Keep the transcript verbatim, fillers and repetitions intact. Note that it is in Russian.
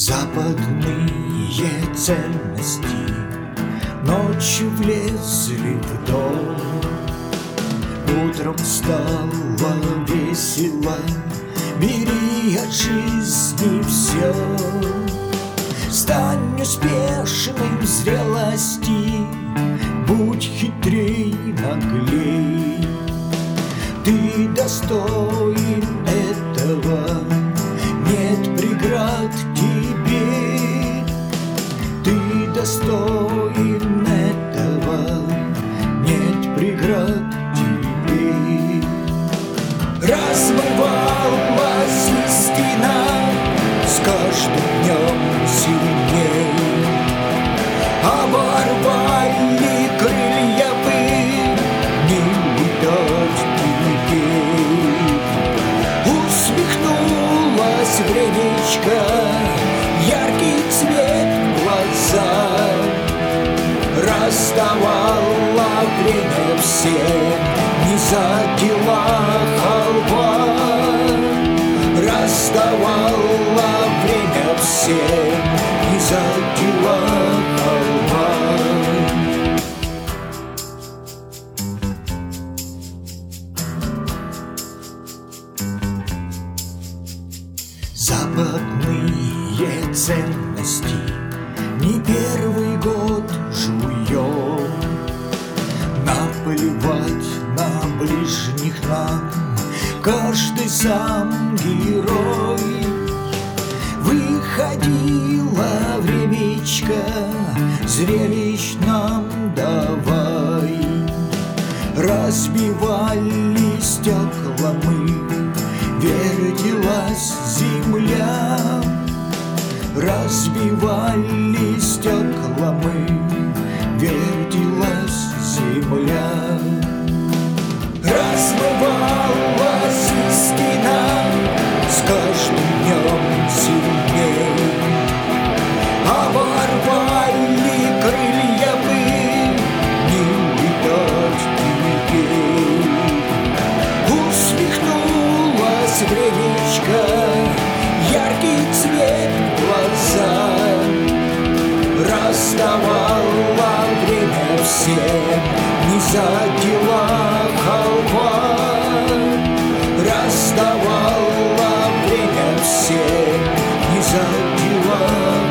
Западные ценности ночью влезли в дом. Утром стало весело, бери от жизни все. Стань успешным в зрелости, будь хитрей, наглей. Ты достоин этого, нет преград тебе. Ты достоин этого, нет преград тебе. Размывалась истина с каждым днем сильней. Оборвали крылья бы, не летать теперь. Усмехнулась времечко, яркий цвет в глаза. Расставала время всем, не за дела халва. Расставала время всем, не за дела халва. Западные ценности не первый год жуем. Наплевать на ближних нам, каждый сам герой. Выходила времечко, зрелищ нам давай. Разбивали стекла мы, вертелась земля. Разбивали стекла мы, вертелась земля. Размывалась истина с каждым днем сильней. Оборвали крылья мы, не летать теперь. Усмехнулась времечко, яркий цвет в глаза. Расставала время всем, не за дела халва. Расставала время всем, не за дела.